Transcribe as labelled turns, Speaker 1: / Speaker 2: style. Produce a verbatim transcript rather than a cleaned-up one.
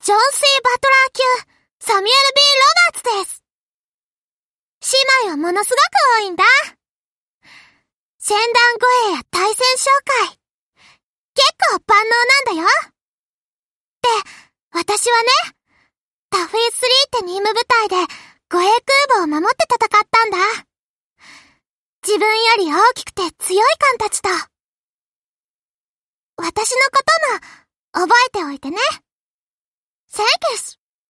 Speaker 1: ジョン・シー・バトラー級、サミュエル・ビー・ロバーツです。姉妹はものすごく多いんだ。船団護衛や対戦紹介。結構万能なんだよ。で、私はね、タフィースリーって任務部隊で護衛空母を守って戦ったんだ。自分より大きくて強い艦たちと。私のことも覚えておいてね。センキュス。